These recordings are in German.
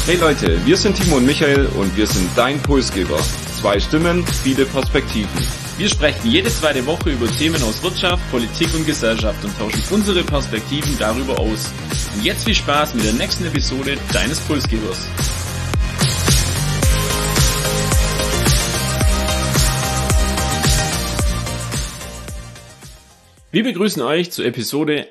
Hey Leute, wir sind Timo und Michael und wir sind dein Impulsgeber. 2 Stimmen, viele Perspektiven. Wir sprechen jede zweite Woche über Themen aus Wirtschaft, Politik und Gesellschaft und tauschen unsere Perspektiven darüber aus. Und jetzt viel Spaß mit der nächsten Episode deines Impulsgebers. Wir begrüßen euch zur Episode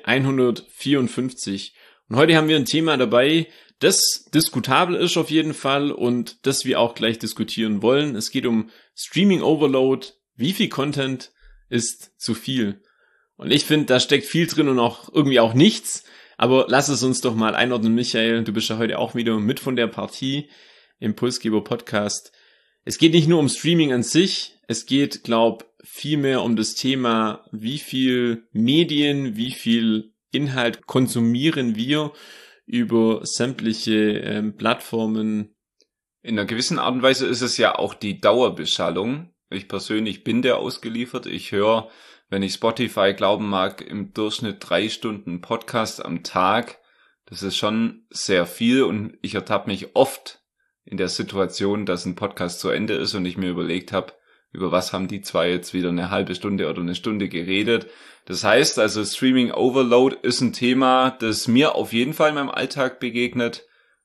154. Und heute haben wir ein Thema dabei, das diskutabel ist auf jeden Fall und das wir auch gleich diskutieren wollen. Es geht um Streaming Overload. Wie viel Content ist zu viel? Und ich finde, da steckt viel drin und auch irgendwie auch nichts. Aber lass es uns doch mal einordnen, Michael. Du bist ja heute auch wieder mit von der Partie im Impulsgeber Podcast. Es geht nicht nur um Streaming an sich. Es geht, vielmehr um das Thema, wie viel Medien, wie viel Inhalt konsumieren wir über sämtliche Plattformen. In einer gewissen Art und Weise ist es ja auch die Dauerbeschallung. Ich persönlich bin der ausgeliefert. Ich höre, wenn ich Spotify glauben mag, im Durchschnitt 3 Stunden Podcast am Tag. Das ist schon sehr viel und ich ertappe mich oft in der Situation, dass ein Podcast zu Ende ist und ich mir überlegt habe, über was haben die zwei jetzt wieder eine halbe Stunde oder eine Stunde geredet. Das heißt also, Streaming Overload ist ein Thema, das mir auf jeden Fall in meinem Alltag begegnet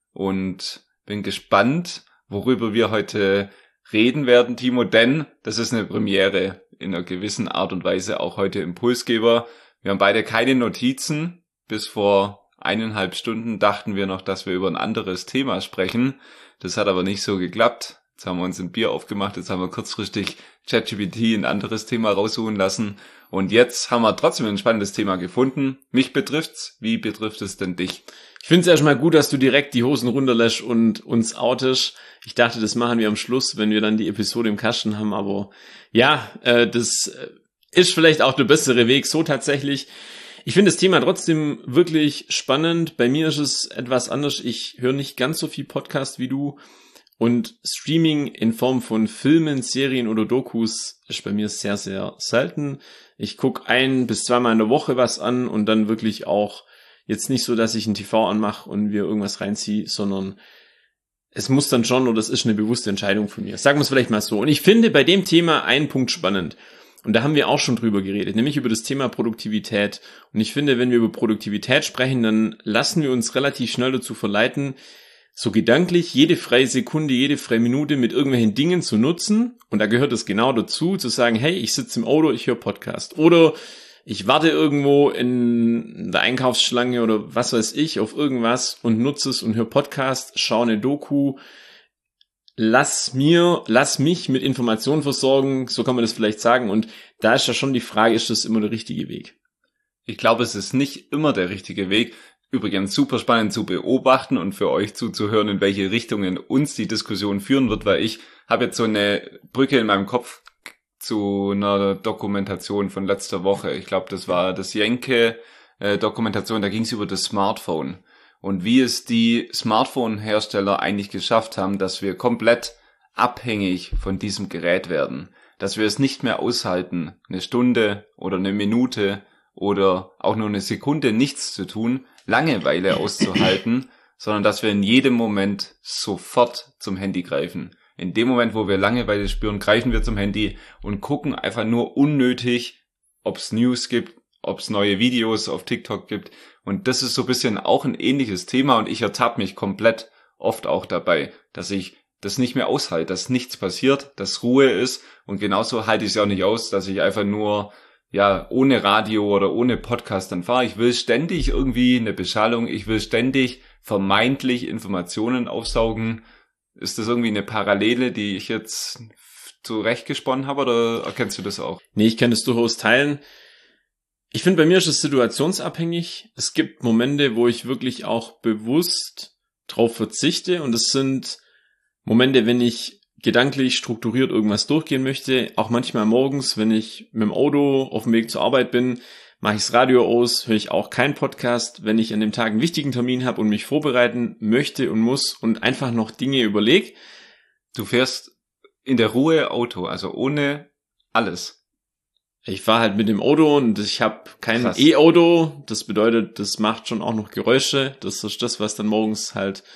und bin gespannt, worüber wir heute reden werden, Timo, denn das ist eine Premiere in einer gewissen Art und Weise auch heute Impulsgeber. Wir haben beide keine Notizen. Bis vor 1,5 Stunden dachten wir noch, dass wir über ein anderes Thema sprechen. Das hat aber nicht so geklappt. Jetzt haben wir uns ein Bier aufgemacht, jetzt haben wir kurzfristig ChatGPT ein anderes Thema raussuchen lassen und jetzt haben wir trotzdem ein spannendes Thema gefunden. Mich betrifft's, wie betrifft es denn dich? Ich finde es erstmal gut, dass du direkt die Hosen runterlässt und uns outest. Ich dachte, das machen wir am Schluss, wenn wir dann die Episode im Kasten haben, aber ja, das ist vielleicht auch der bessere Weg, so tatsächlich. Ich finde das Thema trotzdem wirklich spannend. Bei mir ist es etwas anders. Ich höre nicht ganz so viel Podcast wie du. Und Streaming in Form von Filmen, Serien oder Dokus ist bei mir sehr, sehr selten. Ich gucke 1 bis 2 Mal in der Woche was an und dann wirklich auch jetzt nicht so, dass ich ein TV anmache und wir irgendwas reinziehe, sondern es muss dann schon, oder es ist eine bewusste Entscheidung von mir. Sagen wir es vielleicht mal so. Und ich finde bei dem Thema einen Punkt spannend. Und da haben wir auch schon drüber geredet, nämlich über das Thema Produktivität. Und ich finde, wenn wir über Produktivität sprechen, dann lassen wir uns relativ schnell dazu verleiten, so gedanklich jede freie Sekunde, jede freie Minute mit irgendwelchen Dingen zu nutzen. Und da gehört es genau dazu, zu sagen, hey, ich sitze im Auto, ich höre Podcast. Oder ich warte irgendwo in der Einkaufsschlange oder was weiß ich auf irgendwas und nutze es und höre Podcast, schaue eine Doku. Lass mich mit Informationen versorgen, so kann man das vielleicht sagen. Und da ist ja schon die Frage, ist das immer der richtige Weg? Ich glaube, es ist nicht immer der richtige Weg. Übrigens super spannend zu beobachten und für euch zuzuhören, in welche Richtungen uns die Diskussion führen wird, weil ich habe jetzt so eine Brücke in meinem Kopf zu einer Dokumentation von letzter Woche. Ich glaube, das war das Jenke-Dokumentation, da ging es über das Smartphone und wie es die Smartphone-Hersteller eigentlich geschafft haben, dass wir komplett abhängig von diesem Gerät werden, dass wir es nicht mehr aushalten, eine Stunde oder eine Minute oder auch nur eine Sekunde nichts zu tun, Langeweile auszuhalten, sondern dass wir in jedem Moment sofort zum Handy greifen. In dem Moment, wo wir Langeweile spüren, greifen wir zum Handy und gucken einfach nur unnötig, ob es News gibt, ob es neue Videos auf TikTok gibt. Und das ist so ein bisschen auch ein ähnliches Thema und ich ertappe mich komplett oft auch dabei, dass ich das nicht mehr aushalte, dass nichts passiert, dass Ruhe ist und genauso halte ich es auch nicht aus, dass ich einfach nur ohne Radio oder ohne Podcast dann fahre. Ich will ständig irgendwie eine Beschallung, ich will ständig vermeintlich Informationen aufsaugen. Ist das irgendwie eine Parallele, die ich jetzt zurechtgesponnen habe oder erkennst du das auch? Nee, ich kann das durchaus teilen. Ich finde, bei mir ist es situationsabhängig. Es gibt Momente, wo ich wirklich auch bewusst drauf verzichte und es sind Momente, wenn ich gedanklich strukturiert irgendwas durchgehen möchte, auch manchmal morgens, wenn ich mit dem Auto auf dem Weg zur Arbeit bin, mache ich das Radio aus, höre ich auch keinen Podcast, wenn ich an dem Tag einen wichtigen Termin habe und mich vorbereiten möchte und muss und einfach noch Dinge überlege. Du fährst in der Ruhe Auto, also ohne alles. Ich fahre halt mit dem Auto und ich habe kein E-Auto, das bedeutet, das macht schon auch noch Geräusche, das ist das, was dann morgens halt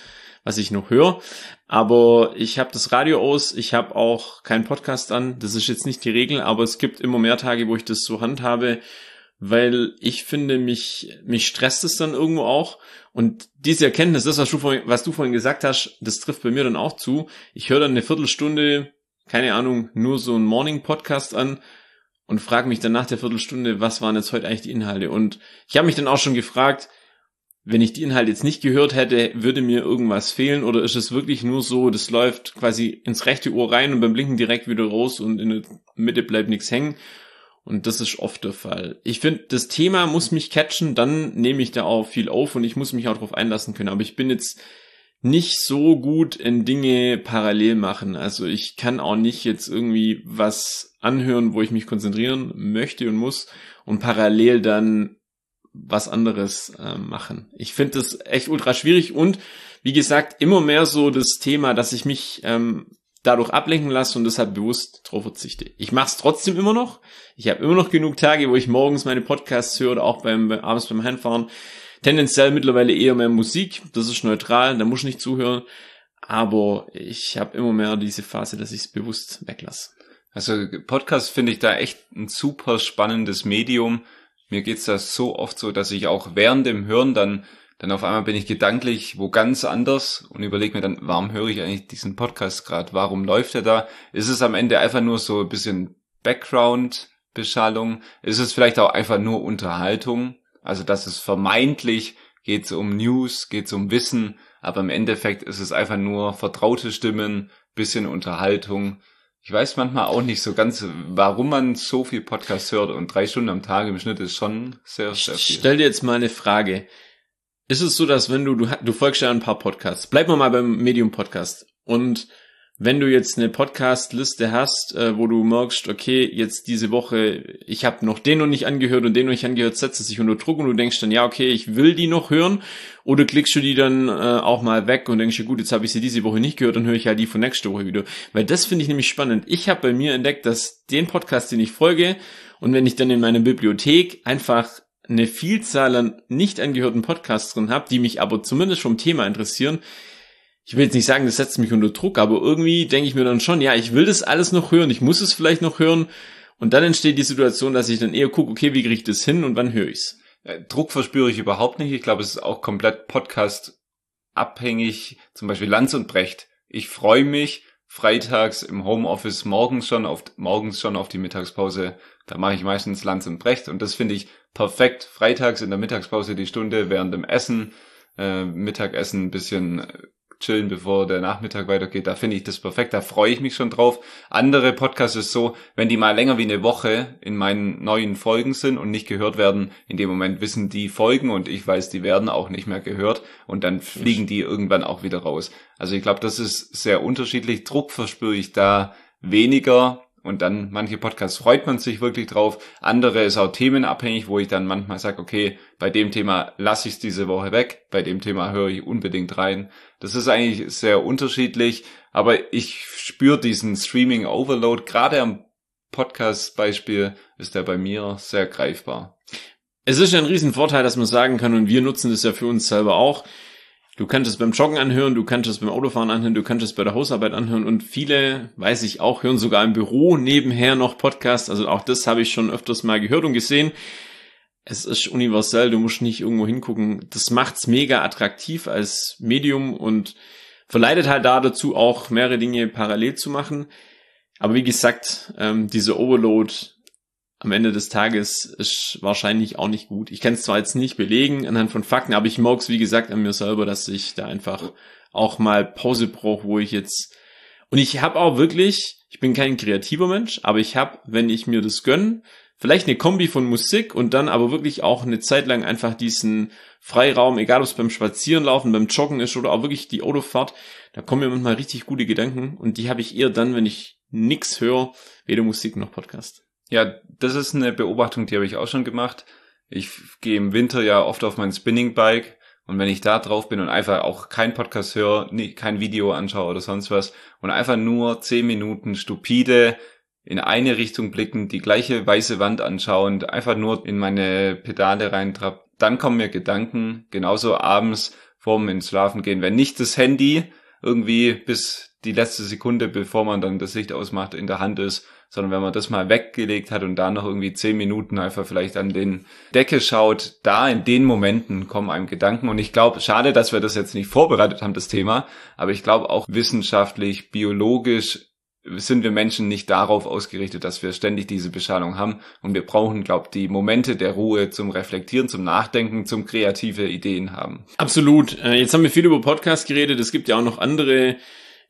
was ich noch höre. Aber ich habe das Radio aus, ich habe auch keinen Podcast an. Das ist jetzt nicht die Regel, aber es gibt immer mehr Tage, wo ich das so handhabe, weil ich finde, mich stresst es dann irgendwo auch. Und diese Erkenntnis, das, was du vorhin gesagt hast, das trifft bei mir dann auch zu. Ich höre dann eine Viertelstunde, keine Ahnung, nur so einen Morning-Podcast an und frage mich dann nach der Viertelstunde, was waren jetzt heute eigentlich die Inhalte? Und ich habe mich dann auch schon gefragt, wenn ich die Inhalte jetzt nicht gehört hätte, würde mir irgendwas fehlen, oder ist es wirklich nur so, das läuft quasi ins rechte Ohr rein und beim Blinken direkt wieder raus und in der Mitte bleibt nichts hängen? Und das ist oft der Fall. Ich finde, das Thema muss mich catchen, dann nehme ich da auch viel auf und ich muss mich auch darauf einlassen können. Aber ich bin jetzt nicht so gut in Dinge parallel machen. Also ich kann auch nicht jetzt irgendwie was anhören, wo ich mich konzentrieren möchte und muss und parallel dann was anderes machen. Ich finde das echt ultra schwierig und wie gesagt, immer mehr so das Thema, dass ich mich dadurch ablenken lasse und deshalb bewusst drauf verzichte. Ich mache es trotzdem immer noch. Ich habe immer noch genug Tage, wo ich morgens meine Podcasts höre oder auch abends beim Heimfahren. Tendenziell mittlerweile eher mehr Musik. Das ist neutral, da muss ich nicht zuhören. Aber ich habe immer mehr diese Phase, dass ich es bewusst weglasse. Also Podcast finde ich da echt ein super spannendes Medium. Mir geht's da so oft so, dass ich auch während dem Hören dann auf einmal bin ich gedanklich wo ganz anders und überlege mir dann, warum höre ich eigentlich diesen Podcast gerade? Warum läuft er da? Ist es am Ende einfach nur so ein bisschen Background-Beschallung? Ist es vielleicht auch einfach nur Unterhaltung? Also dass es vermeintlich geht's um News, geht's um Wissen, aber im Endeffekt ist es einfach nur vertraute Stimmen, bisschen Unterhaltung. Ich weiß manchmal auch nicht so ganz, warum man so viel Podcast hört und 3 Stunden am Tag im Schnitt ist schon sehr, sehr viel. Ich stell dir jetzt mal eine Frage. Ist es so, dass wenn du folgst ja ein paar Podcasts, bleib mal beim Medium-Podcast, und wenn du jetzt eine Podcast-Liste hast, wo du merkst, okay, jetzt diese Woche, ich habe noch den noch nicht angehört und den noch nicht angehört, setzt es sich unter Druck und du denkst dann, ja, okay, ich will die noch hören, oder klickst du die dann auch mal weg und denkst dir, gut, jetzt habe ich sie diese Woche nicht gehört, dann höre ich halt die von nächste Woche wieder. Weil das finde ich nämlich spannend. Ich habe bei mir entdeckt, dass den Podcast, den ich folge, und wenn ich dann in meiner Bibliothek einfach eine Vielzahl an nicht angehörten Podcasts drin habe, die mich aber zumindest vom Thema interessieren, ich will jetzt nicht sagen, das setzt mich unter Druck, aber irgendwie denke ich mir dann schon, ja, ich will das alles noch hören, ich muss es vielleicht noch hören, und dann entsteht die Situation, dass ich dann eher gucke, okay, wie kriege ich das hin und wann höre ich's? Druck verspüre ich überhaupt nicht. Ich glaube, es ist auch komplett podcast-abhängig. Zum Beispiel Lanz und Brecht. Ich freue mich freitags im Homeoffice morgens schon auf die Mittagspause. Da mache ich meistens Lanz und Brecht und das finde ich perfekt. Freitags in der Mittagspause die Stunde während dem Essen, Mittagessen ein bisschen chillen, bevor der Nachmittag weitergeht. Da finde ich das perfekt, da freue ich mich schon drauf. Andere Podcasts ist so, wenn die mal länger wie eine Woche in meinen neuen Folgen sind und nicht gehört werden, in dem Moment wissen die Folgen und ich weiß, die werden auch nicht mehr gehört und dann fliegen die irgendwann auch wieder raus. Also ich glaube, das ist sehr unterschiedlich. Druck verspüre ich da weniger. Und dann manche Podcasts freut man sich wirklich drauf. Andere ist auch themenabhängig, wo ich dann manchmal sage, okay, bei dem Thema lasse ich es diese Woche weg, bei dem Thema höre ich unbedingt rein. Das ist eigentlich sehr unterschiedlich, aber ich spüre diesen Streaming-Overload. Gerade am Podcast-Beispiel ist der bei mir sehr greifbar. Es ist ja ein Riesenvorteil, dass man sagen kann, und wir nutzen das ja für uns selber auch, du kannst es beim Joggen anhören, du kannst es beim Autofahren anhören, du kannst es bei der Hausarbeit anhören, und viele, weiß ich auch, hören sogar im Büro nebenher noch Podcasts. Also auch das habe ich schon öfters mal gehört und gesehen. Es ist universell, du musst nicht irgendwo hingucken. Das macht's mega attraktiv als Medium und verleitet halt da dazu, auch mehrere Dinge parallel zu machen. Aber wie gesagt, diese Overload am Ende des Tages ist wahrscheinlich auch nicht gut. Ich kann es zwar jetzt nicht belegen anhand von Fakten, aber ich merke es, wie gesagt, an mir selber, dass ich da einfach auch mal Pause brauche, wo ich jetzt... Und ich habe auch wirklich, ich bin kein kreativer Mensch, aber ich habe, wenn ich mir das gönne, vielleicht eine Kombi von Musik und dann aber wirklich auch eine Zeit lang einfach diesen Freiraum, egal ob es beim Spazierenlaufen, beim Joggen ist oder auch wirklich die Autofahrt, da kommen mir manchmal richtig gute Gedanken und die habe ich eher dann, wenn ich nix höre, weder Musik noch Podcast. Ja, das ist eine Beobachtung, die habe ich auch schon gemacht. Ich gehe im Winter ja oft auf mein Spinning-Bike und wenn ich da drauf bin und einfach auch kein Podcast höre, kein Video anschaue oder sonst was und einfach nur 10 Minuten stupide in eine Richtung blicken, die gleiche weiße Wand anschauen, einfach nur in meine Pedale reintrapp, dann kommen mir Gedanken, genauso abends vorm ins Schlafen gehen. Wenn nicht das Handy irgendwie bis die letzte Sekunde, bevor man dann das Licht ausmacht, in der Hand ist, sondern wenn man das mal weggelegt hat und da noch irgendwie 10 Minuten einfach vielleicht an den Decke schaut, da in den Momenten kommen einem Gedanken. Und ich glaube, schade, dass wir das jetzt nicht vorbereitet haben, das Thema, aber ich glaube auch wissenschaftlich, biologisch sind wir Menschen nicht darauf ausgerichtet, dass wir ständig diese Beschallung haben. Und wir brauchen, glaube ich, die Momente der Ruhe zum Reflektieren, zum Nachdenken, zum kreative Ideen haben. Absolut. Jetzt haben wir viel über Podcast geredet. Es gibt ja auch noch andere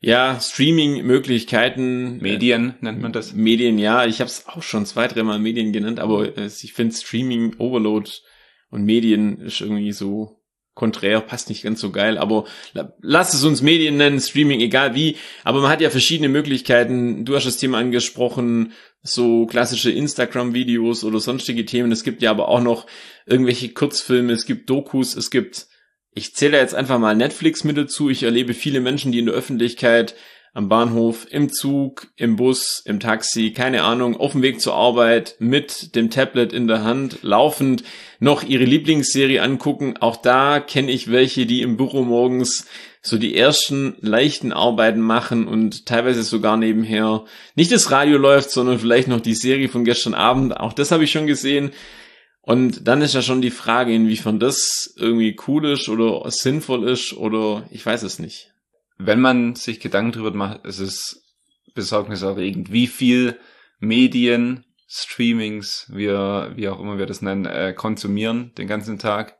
Streaming-Möglichkeiten. Medien nennt man das. Medien, ja. Ich habe es auch schon 2-3 Mal Medien genannt, aber ich finde Streaming-Overload und Medien ist irgendwie so konträr, passt nicht ganz so geil, aber lass es uns Medien nennen, Streaming, egal wie, aber man hat ja verschiedene Möglichkeiten. Du hast das Thema angesprochen, so klassische Instagram-Videos oder sonstige Themen. Es gibt ja aber auch noch irgendwelche Kurzfilme, es gibt Dokus, ich zähle jetzt einfach mal Netflix mit dazu. Ich erlebe viele Menschen, die in der Öffentlichkeit, am Bahnhof, im Zug, im Bus, im Taxi, keine Ahnung, auf dem Weg zur Arbeit, mit dem Tablet in der Hand, laufend noch ihre Lieblingsserie angucken. Auch da kenne ich welche, die im Büro morgens so die ersten leichten Arbeiten machen und teilweise sogar nebenher nicht das Radio läuft, sondern vielleicht noch die Serie von gestern Abend. Auch das habe ich schon gesehen. Und dann ist ja schon die Frage, inwiefern das irgendwie cool ist oder sinnvoll ist oder ich weiß es nicht. Wenn man sich Gedanken drüber macht, ist es besorgniserregend, wie viel Medien, Streamings, wie auch immer wir das nennen, konsumieren den ganzen Tag.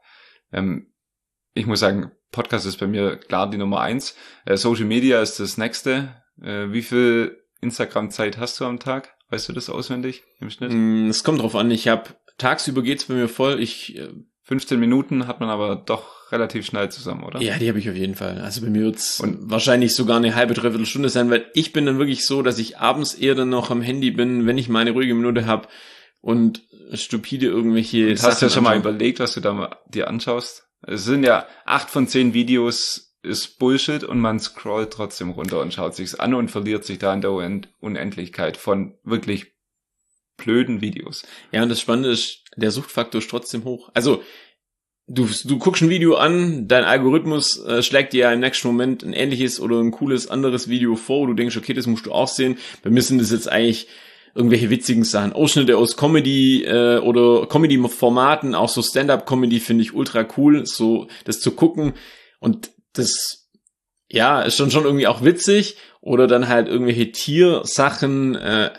Ich muss sagen, Podcast ist bei mir klar die Nummer 1. Social Media ist das nächste. Wie viel Instagram-Zeit hast du am Tag? Weißt du das auswendig im Schnitt? Es kommt drauf an. Tagsüber geht's bei mir voll. 15 Minuten hat man aber doch relativ schnell zusammen, oder? Ja, die habe ich auf jeden Fall. Also bei mir wird's wahrscheinlich sogar eine halbe, dreiviertel Stunde sein, weil ich bin dann wirklich so, dass ich abends eher dann noch am Handy bin, wenn ich meine ruhige Minute habe und stupide irgendwelche Sachen. Hast du ja schon mal überlegt, was du da dir anschaust? Es sind ja 8 von 10 Videos ist Bullshit und man scrollt trotzdem runter und schaut sich's an und verliert sich da in der Unendlichkeit von wirklich blöden Videos. Ja, und das Spannende ist, der Suchtfaktor ist trotzdem hoch. Also, du guckst ein Video an, dein Algorithmus schlägt dir ja im nächsten Moment ein ähnliches oder ein cooles anderes Video vor, du denkst, okay, das musst du auch sehen. Bei mir sind das jetzt eigentlich irgendwelche witzigen Sachen. Ausschnitte aus Comedy oder Comedy-Formaten, auch so Stand-Up-Comedy finde ich ultra cool, so das zu gucken. Und das, ja, ist schon irgendwie auch witzig. Oder dann halt irgendwelche Tiersachen,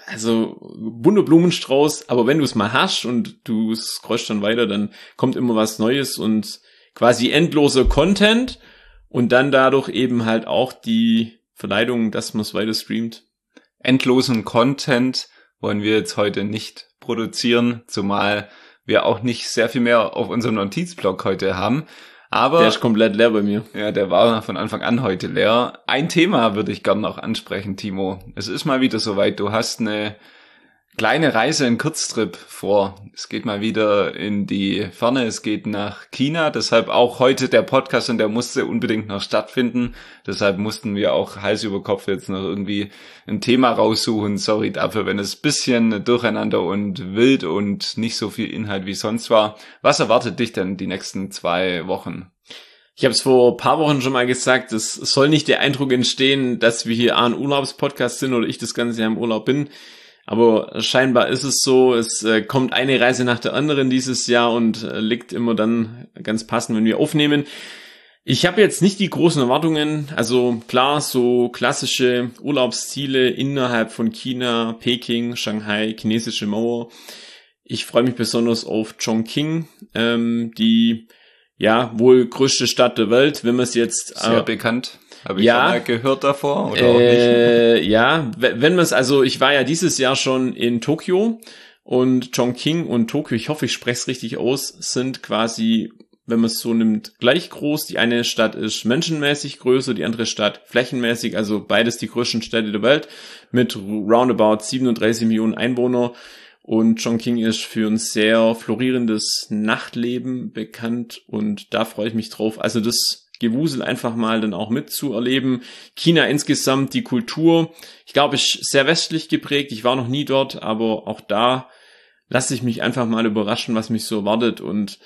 also bunter Blumenstrauß. Aber wenn du es mal hast und du scrollst dann weiter, dann kommt immer was Neues und quasi endloser Content. Und dann dadurch eben halt auch die Verleitung, dass man es weiter streamt. Endlosen Content wollen wir jetzt heute nicht produzieren, zumal wir auch nicht sehr viel mehr auf unserem Notizblock heute haben. Aber der ist komplett leer bei mir. Ja, der war von Anfang an heute leer. Ein Thema würde ich gerne noch ansprechen, Timo. Es ist mal wieder soweit. Du hast eine kleine Reise, einen Kurztrip vor. Es geht mal wieder in die Ferne. Es geht nach China. Deshalb auch heute der Podcast und der musste unbedingt noch stattfinden. Deshalb mussten wir auch Hals über Kopf jetzt noch irgendwie ein Thema raussuchen. Sorry dafür, wenn es ein bisschen durcheinander und wild und nicht so viel Inhalt wie sonst war. Was erwartet dich denn die nächsten 2 Wochen? Ich habe es vor ein paar Wochen schon mal gesagt, es soll nicht der Eindruck entstehen, dass wir hier ein Urlaubspodcast sind oder ich das ganze Jahr im Urlaub bin. Aber scheinbar ist es so, es kommt eine Reise nach der anderen dieses Jahr und liegt immer dann ganz passend, wenn wir aufnehmen. Ich habe jetzt nicht die großen Erwartungen, also klar, so klassische Urlaubsziele innerhalb von China, Peking, Shanghai, chinesische Mauer. Ich freue mich besonders auf Chongqing, die ja wohl größte Stadt der Welt, wenn man es jetzt... Sehr bekannt. Habe ich schon mal gehört davor oder auch nicht? Ja, wenn man es, also ich war ja dieses Jahr schon in Tokio und Chongqing und Tokio, ich hoffe, ich spreche es richtig aus, sind quasi, wenn man es so nimmt, gleich groß. Die eine Stadt ist menschenmäßig größer, die andere Stadt flächenmäßig, also beides die größten Städte der Welt mit roundabout 37 Millionen Einwohner. Und Chongqing ist für ein sehr florierendes Nachtleben bekannt und da freue ich mich drauf. Also das Gewusel einfach mal dann auch mitzuerleben. China insgesamt, die Kultur, ich glaube, ist sehr westlich geprägt. Ich war noch nie dort, aber auch da lasse ich mich einfach mal überraschen, was mich so erwartet. Und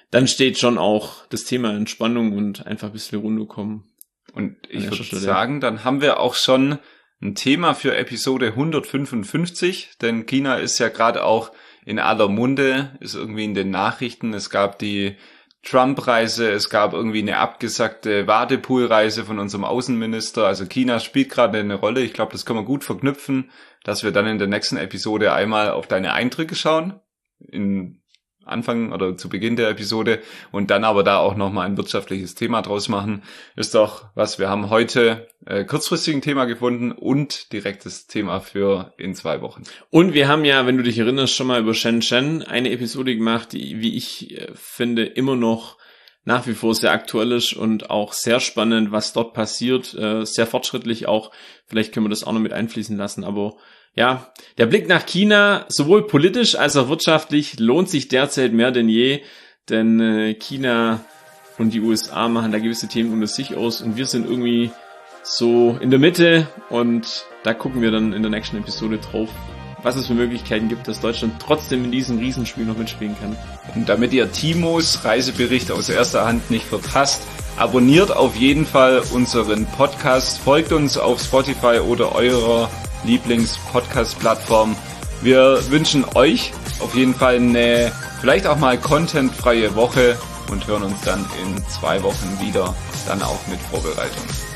dann steht schon auch das Thema Entspannung und einfach ein bisschen runterkommen. Und ich würde sagen, dann haben wir auch schon ein Thema für Episode 155, denn China ist ja gerade auch in aller Munde, ist irgendwie in den Nachrichten. Es gab die Trump-Reise, es gab irgendwie eine abgesagte Wadepool-Reise von unserem Außenminister. Also China spielt gerade eine Rolle. Ich glaube, das können wir gut verknüpfen, dass wir dann in der nächsten Episode einmal auf deine Eindrücke schauen, in Anfang oder zu Beginn der Episode, und dann aber da auch nochmal ein wirtschaftliches Thema draus machen. Ist doch was, wir haben heute kurzfristig ein Thema gefunden und direkt das Thema für in 2 Wochen. Und wir haben ja, wenn du dich erinnerst, schon mal über Shenzhen eine Episode gemacht, die, wie ich finde, immer noch nach wie vor sehr aktuell ist und auch sehr spannend, was dort passiert, sehr fortschrittlich auch. Vielleicht können wir das auch noch mit einfließen lassen, aber ja, der Blick nach China, sowohl politisch als auch wirtschaftlich, lohnt sich derzeit mehr denn je, denn China und die USA machen da gewisse Themen unter sich aus und wir sind irgendwie so in der Mitte und da gucken wir dann in der nächsten Episode drauf, was es für Möglichkeiten gibt, dass Deutschland trotzdem in diesem Riesenspiel noch mitspielen kann. Und damit ihr Timos Reisebericht aus erster Hand nicht verpasst, abonniert auf jeden Fall unseren Podcast, folgt uns auf Spotify oder eurer Lieblings-Podcast-Plattform. Wir wünschen euch auf jeden Fall eine vielleicht auch mal contentfreie Woche und hören uns dann in 2 Wochen wieder, dann auch mit Vorbereitung.